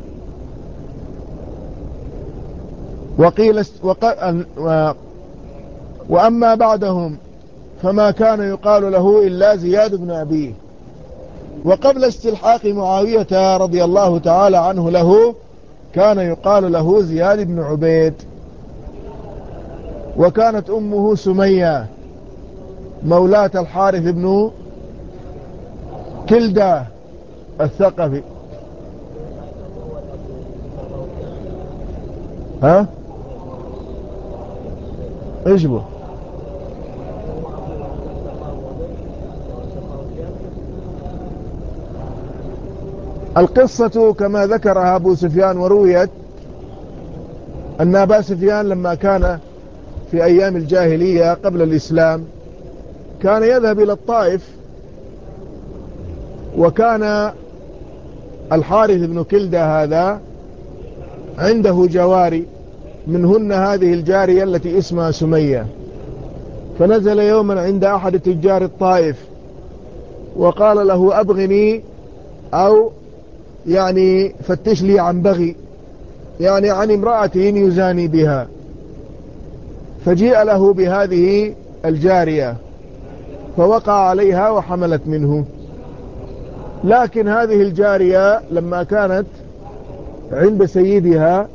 وقيل وأما بعدهم فما كان يقال له إلا زياد بن أبيه. وقبل استلحاق معاوية رضي الله تعالى عنه له كان يقال له زياد بن عبيد. وكانت أمه سمية مولاة الحارث بن كلدة الثقفي. ها ايش بو القصة كما ذكرها أبو سفيان، ورويت أن أبا سفيان لما كان في أيام الجاهلية قبل الإسلام كان يذهب إلى الطائف، وكان الحارث بن كلدة هذا عنده جواري، منهن هذه الجارية التي اسمها سمية. فنزل يوما عند أحد تجار الطائف وقال له أبغني، أو يعني فتش لي عن بغي، يعني عن امرأة يزاني بها. فجيء له بهذه الجارية فوقع عليها وحملت منه. لكن هذه الجارية لما كانت عند سيدها،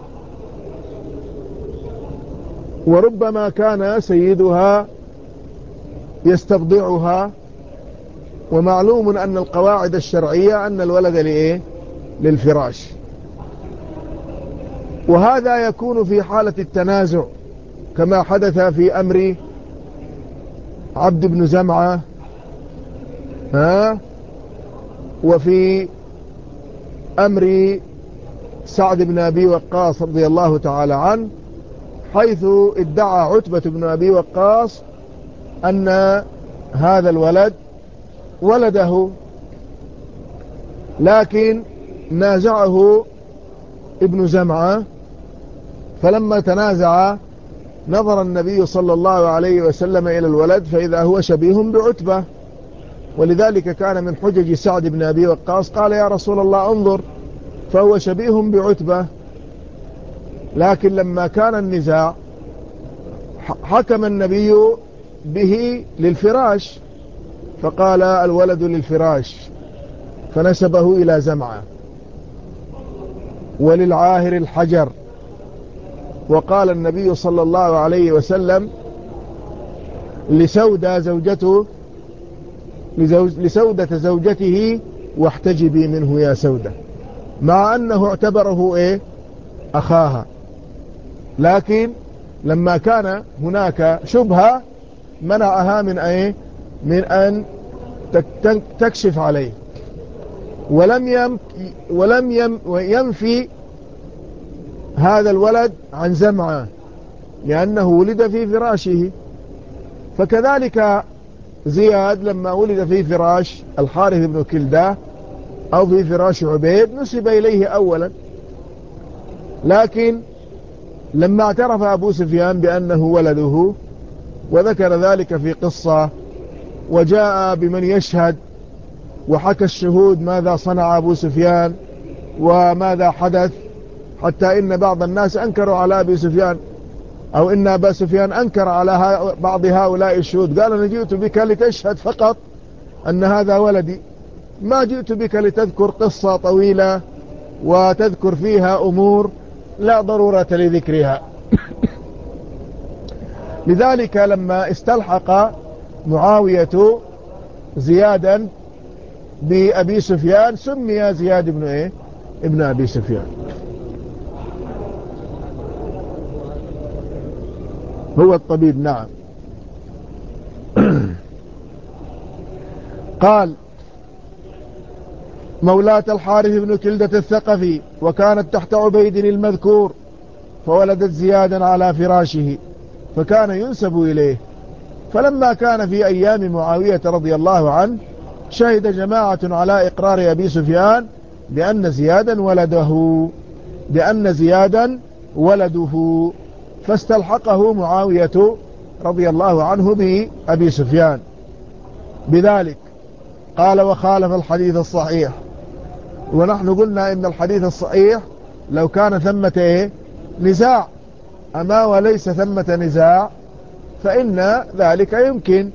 وربما كان سيدها يستبضعها، ومعلوم أن القواعد الشرعية أن الولد لإيه؟ للفراش. وهذا يكون في حالة التنازع كما حدث في أمر عبد بن زمعة ها وفي أمر سعد بن أبي وقاص رضي الله تعالى عنه، حيث ادعى عتبة بن أبي وقاص أن هذا الولد ولده، لكن نازعه ابن زمعة. فلما تنازع نظر النبي صلى الله عليه وسلم إلى الولد فإذا هو شبيه بعتبة، ولذلك كان من حجج سعد بن أبي وقاص قال يا رسول الله انظر فهو شبيه بعتبة. لكن لما كان النزاع حكم النبي به للفراش، فقال الولد للفراش، فنسبه إلى زمعة. وللعاهر الحجر. وقال النبي صلى الله عليه وسلم لسودة زوجته لزوج لسودة زوجته واحتجبي منه يا سودة، مع أنه اعتبره إيه؟ أخاها. لكن لما كان هناك شبهة منعها من إيه؟ من أن تكشف عليه. ولم يم ولم يم ينفي هذا الولد عن زمعة لأنه ولد في فراشه. فكذلك زياد لما ولد في فراش الحارث بن كلدة أو في فراش عبيد نسب إليه أولا، لكن لما اعترف أبو سفيان بأنه ولده وذكر ذلك في قصة وجاء بمن يشهد وحكى الشهود ماذا صنع أبو سفيان وماذا حدث، حتى إن بعض الناس أنكروا على أبي سفيان، أو إن أبا سفيان أنكر على بعض هؤلاء الشهود، قال أنا جئت بك لتشهد فقط أن هذا ولدي، ما جئت بك لتذكر قصة طويلة وتذكر فيها أمور لا ضرورة لذكرها. لذلك لما استلحق معاوية زيادا بأبي سفيان سمي زياد ابن إيه؟ ابن أبي سفيان. هو الطبيب. نعم. قال مولاة الحارث بن كلدة الثقفي، وكانت تحت عبيد المذكور، فولدت زيادا على فراشه فكان ينسب إليه. فلما كان في أيام معاوية رضي الله عنه شهد جماعة على إقرار أبي سفيان بأن زيادا ولده بأن زيادا ولده، فاستلحقه معاوية رضي الله عنه بأبي سفيان بذلك. قال وخالف الحديث الصحيح. ونحن قلنا إن الحديث الصحيح لو كان ثمة إيه؟ نزاع، أما وليس ثمة نزاع فإن ذلك يمكن.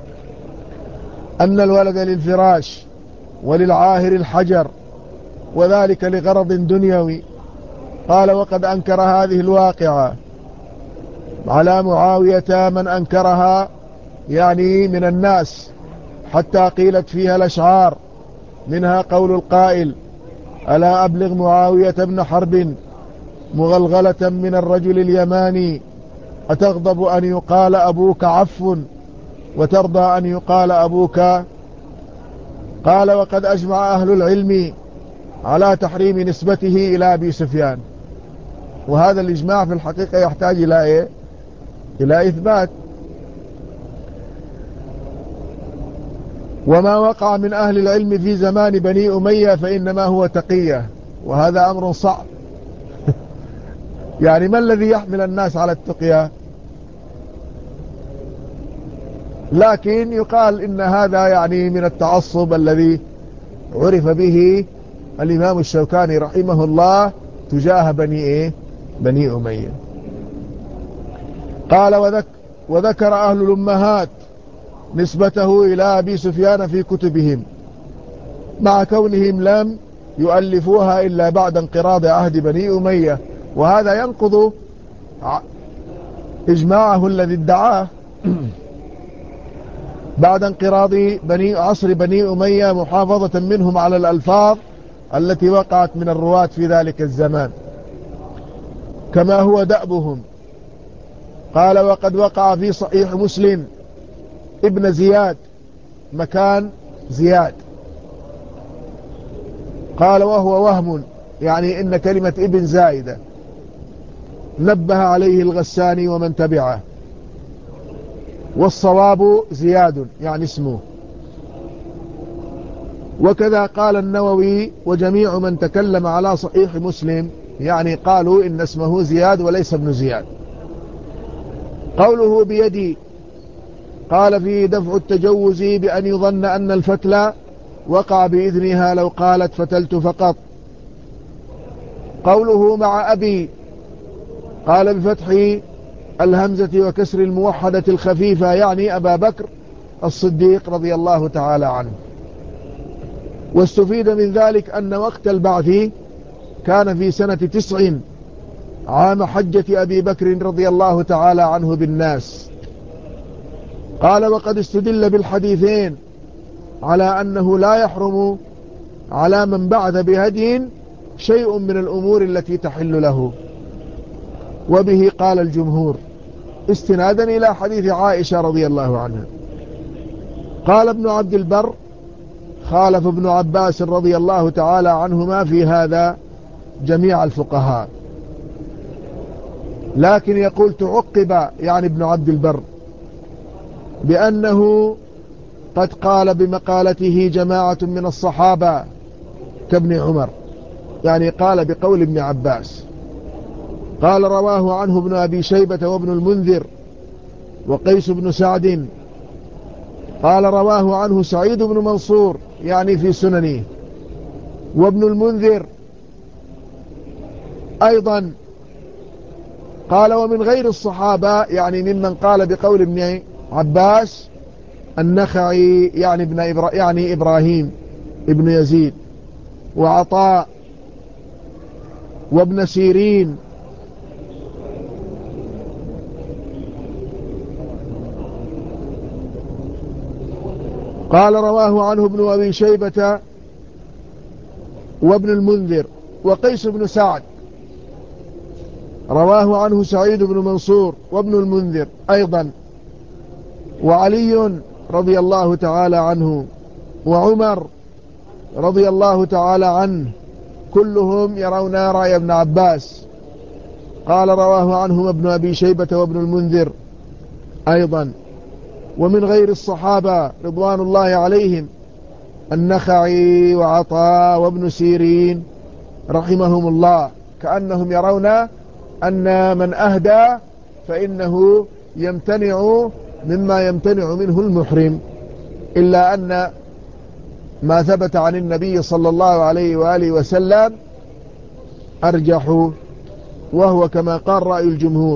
أن الولد للفراش وللعاهر الحجر وذلك لغرض دنيوي. قال وقد أنكر هذه الواقعة على معاوية من أنكرها يعني من الناس، حتى قيلت فيها الأشعار، منها قول القائل: ألا أبلغ معاوية بن حرب مغلغلة من الرجل اليماني، أتغضب أن يقال أبوك عف وترضى أن يقال أبوك؟ قال وقد أجمع أهل العلم على تحريم نسبته إلى أبي سفيان. وهذا الإجماع في الحقيقة يحتاج إلى إيه؟ إلى إثبات. وما وقع من أهل العلم في زمان بني أمية فإنما هو تقية، وهذا أمر صعب. يعني ما الذي يحمل الناس على التقية؟ لكن يقال إن هذا يعني من التعصب الذي عرف به الإمام الشوكاني رحمه الله تجاه بني إيه؟ بني أمية. قال وذك وذكر أهل الأمهات نسبته إلى أبي سفيان في كتبهم، مع كونهم لم يؤلفوها إلا بعد انقراض عهد بني أمية، وهذا ينقض إجماعه الذي ادعاه بعد انقراض بني عصر بني أمية، محافظة منهم على الألفاظ التي وقعت من الرواة في ذلك الزمان كما هو دأبهم. قال وقد وقع في صحيح مسلم ابن زياد مكان زياد. قال وهو وهم، يعني إن كلمة ابن زائدة، نبه عليه الغساني ومن تبعه، والصواب زياد يعني اسمه. وكذا قال النووي وجميع من تكلم على صحيح مسلم، يعني قالوا إن اسمه زياد وليس ابن زياد. قوله بيدي، قال فيه دفع التجوز بأن يظن أن الفتل وقع بإذنها لو قالت فتلت فقط. قوله مع أبي، قال بفتح الهمزة وكسر الموحدة الخفيفة، يعني أبا بكر الصديق رضي الله تعالى عنه. واستفيد من ذلك أن وقت البعث كان في سنة تسع عام حجة أبي بكر رضي الله تعالى عنه بالناس. قال وقد استدل بالحديثين على أنه لا يحرم على من بعث بهدي شيء من الأمور التي تحل له، وبه قال الجمهور استنادا إلى حديث عائشة رضي الله عنها. قال ابن عبد البر خالف ابن عباس رضي الله تعالى عنهما في هذا جميع الفقهاء، لكن يقول تعقب يعني ابن عبد البر بأنه قد قال بمقالته جماعة من الصحابة كابن عمر، يعني قال بقول ابن عباس. قال رواه عنه ابن أبي شيبة وابن المنذر وقيس بن سعد. قال رواه عنه سعيد بن منصور يعني في سننه، وابن المنذر أيضا. قال ومن غير الصحابة يعني ممن قال بقول ابن عباس النخعي يعني ابن إبرا يعني إبراهيم ابن يزيد، وعطاء، وابن سيرين، قال رواه عنه ابن أبي شيبة وابن المنذر وقيس بن سعد. رواه عنه سعيد بن منصور وابن المنذر أيضا، وعلي رضي الله تعالى عنه، وعمر رضي الله تعالى عنه، كلهم يرون رأي ابن عباس. قال رواه عنهم ابن أبي شيبة وابن المنذر أيضا. ومن غير الصحابة رضوان الله عليهم النخعي وعطاء وابن سيرين رحمهم الله، كأنهم يرون أن من أهدى فإنه يمتنع مما يمتنع منه المحرم، إلا أن ما ثبت عن النبي صلى الله عليه وآله وسلم أرجح، وهو كما قال رأي الجمهور.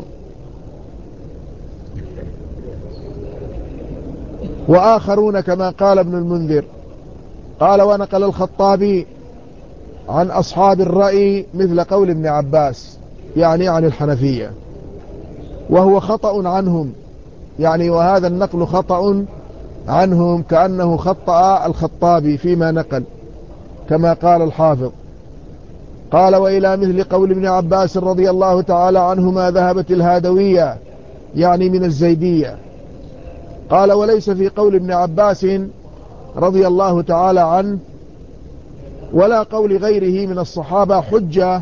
وآخرون كما قال ابن المنذر قال: ونقل الخطابي عن أصحاب الرأي مثل قول ابن عباس، يعني عن الحنفية، وهو خطأ عنهم، يعني وهذا النقل خطأ عنهم، كأنه خطأ الخطابي فيما نقل كما قال الحافظ. قال: وإلى مثل قول ابن عباس رضي الله تعالى عنهما ذهبت الهادوية، يعني من الزيدية. قال: وليس في قول ابن عباس رضي الله تعالى عنه ولا قول غيره من الصحابة حجة،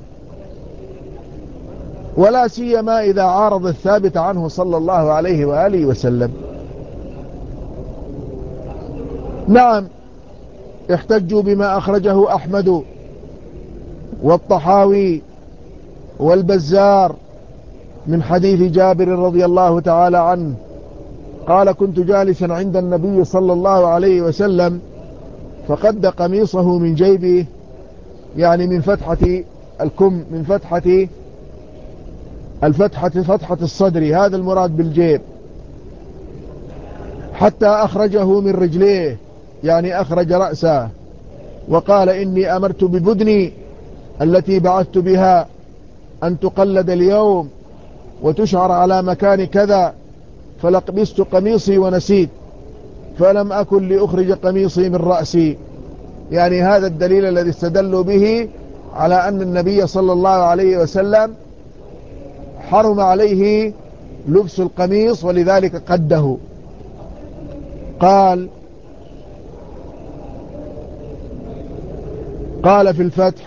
ولا سيما إذا عارض الثابت عنه صلى الله عليه وآله وسلم. نعم، احتجوا بما أخرجه أحمد والطحاوي والبزار من حديث جابر رضي الله تعالى عنه قال: كنت جالسا عند النبي صلى الله عليه وسلم فقد قميصه من جيبه، يعني من فتحة الكم، من فتحة الفتحة فتحة الصدر، هذا المراد بالجيب، حتى أخرجه من رجليه، يعني أخرج رأسه، وقال: إني أمرت ببدني التي بعثت بها أن تقلد اليوم وتشعر على مكان كذا، فلقبست قميصي ونسيت، فلم أكن لأخرج قميصي من رأسي. يعني هذا الدليل الذي استدلوا به على أن النبي صلى الله عليه وسلم حرم عليه لبس القميص، ولذلك قده. قال قال في الفتح: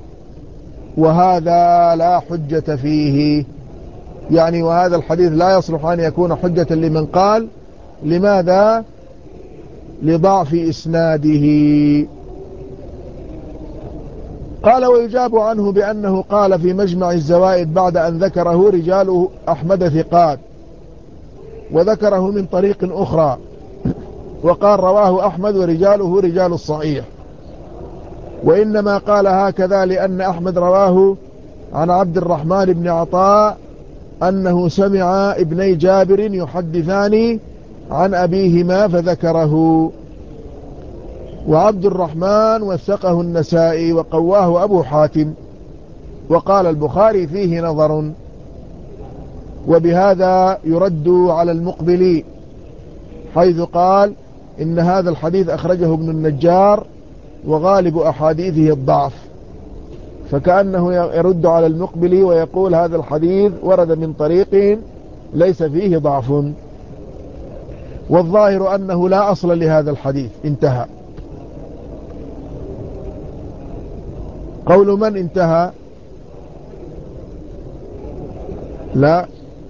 وهذا لا حجة فيه، يعني وهذا الحديث لا يصلح أن يكون حجة لمن قال. لماذا؟ لضعف إسناده. قال: ويجاب عنه بأنه قال في مجمع الزوائد بعد أن ذكره رجال أحمد ثقات، وذكره من طريق أخرى، وقال: رواه أحمد ورجاله رجال الصحيح. وإنما قال هكذا لأن أحمد رواه عن عبد الرحمن بن عطاء أنه سمع ابني جابر يحدثان عن أبيهما فذكره. وعبد الرحمن وثقه النسائي وقواه أبو حاتم، وقال البخاري فيه نظر. وبهذا يرد على المقبلي حيث قال إن هذا الحديث أخرجه ابن النجار وغالب أحاديثه الضعف، فكأنه يرد على المقبلي ويقول هذا الحديث ورد من طريق ليس فيه ضعف، والظاهر أنه لا أصل لهذا الحديث. انتهى. قول من انتهى؟ لا،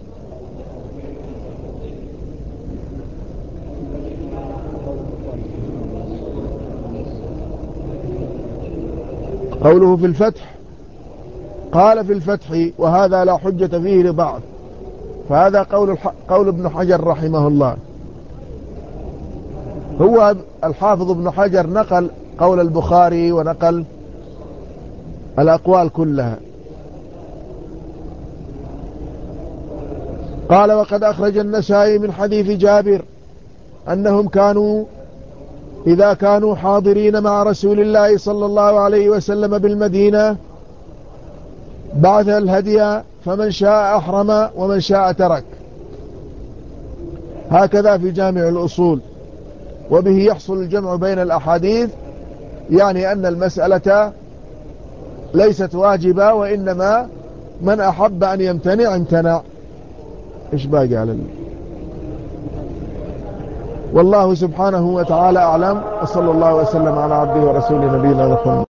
قوله في الفتح، قال في الفتح: وهذا لا حجة فيه لضعف، فهذا قول, قول ابن حجر رحمه الله. هو الحافظ ابن حجر نقل قول البخاري ونقل الأقوال كلها. قال: وقد أخرج النسائي من حديث جابر أنهم كانوا إذا كانوا حاضرين مع رسول الله صلى الله عليه وسلم بالمدينة بعث الهدي، فمن شاء أحرم ومن شاء ترك. هكذا في جامع الأصول. وبه يحصل الجمع بين الأحاديث، يعني أن المسألة ليست واجبة، وإنما من أحب أن يمتنع امتنع. إيش باقي على اللي. والله سبحانه وتعالى أعلم، وصلى الله وسلم على عبده ورسوله نبينا محمد.